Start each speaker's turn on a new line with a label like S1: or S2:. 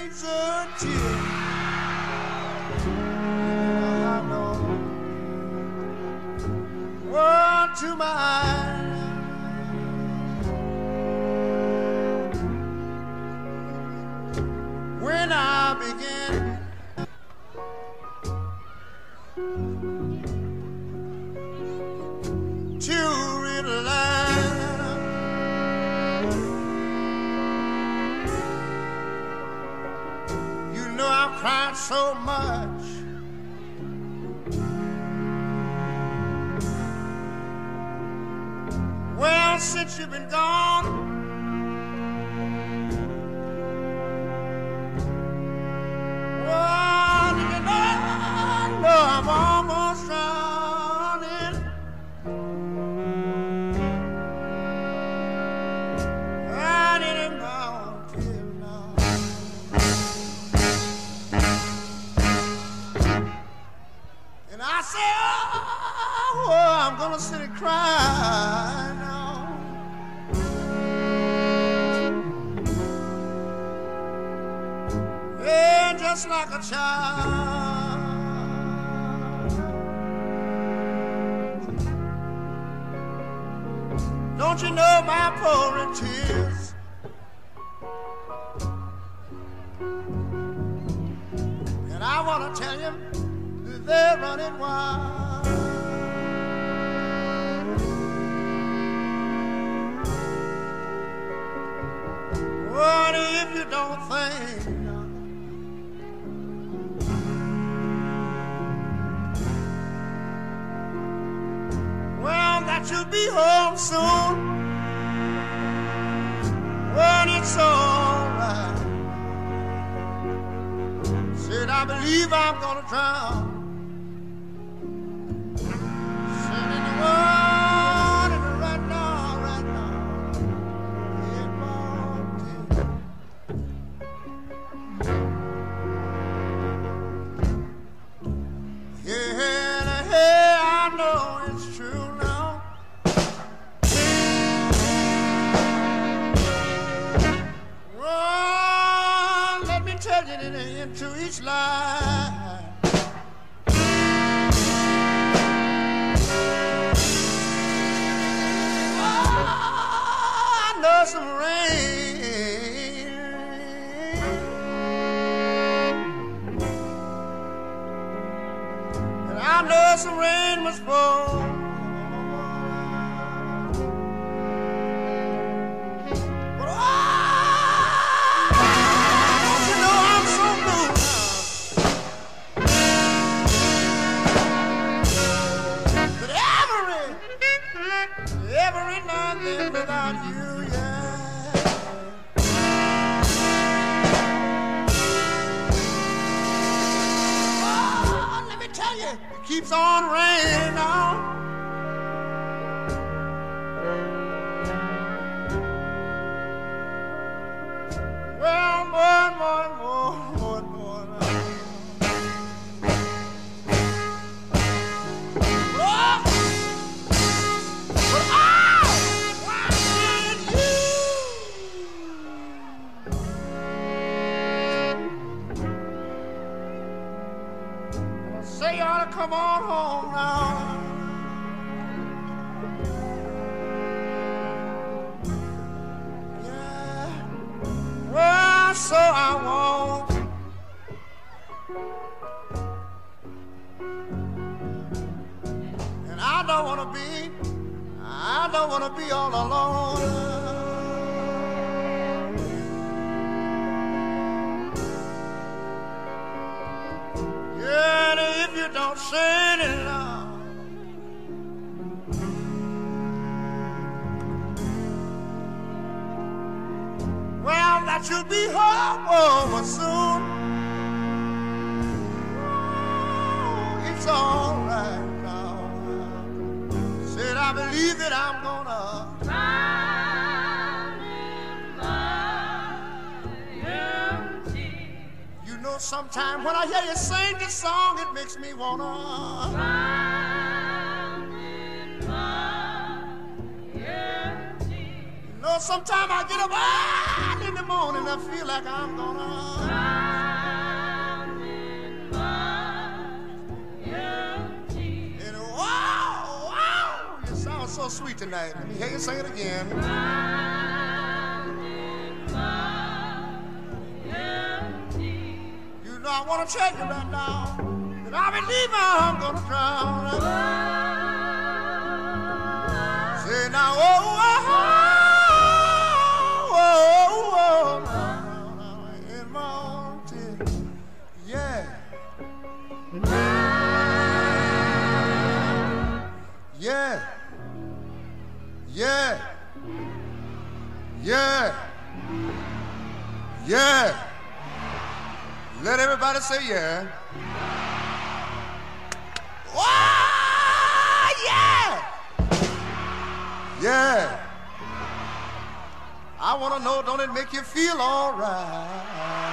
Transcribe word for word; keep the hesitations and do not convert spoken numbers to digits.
S1: needs a tear. I know. Oh, to my eyes. When I begin to realize I've cried so much. Well, since you've been gone, oh, did you know, I know I'm almost drowning. I didn't know till now. I say, oh, oh, I'm gonna sit and cry now. Yeah, just like a child. Don't you know my pouring tears? And I wanna tell you, they're running wild. What if you don't think well that you'll be home soon? Well, it's alright. Said I believe I'm gonna drown. Into each line, oh, I know some rain, and I know some rain must fall. Every now and then without you, yeah. Oh, let me tell you, it keeps on raining on. Well, more, more, more, more, more. Oh! Say you ought to come on home now. Yeah. Well, so I won't. And I don't want to be, I don't want to be all alone. If you don't say it loud, well, that you'll be home over soon. Oh, it's all right now. Said I believe that I'm gonna sometime when I hear you sing this song, it makes me wanna drown in my empty. You know, sometimes I get up early in the morning and I feel like I'm gonna drown in my tears. And wow, wow, you sound so sweet tonight. Let me hear you sing it again. Drown in my tears. You know I want to tell you right now that I believe I'm gonna drown. Say now, oh, oh, oh, oh, oh, in my own tears. Yeah. Yeah. Yeah. Yeah. Yeah. Let everybody say yeah. Oh, yeah. Yeah. I want to know, don't it make you feel all right?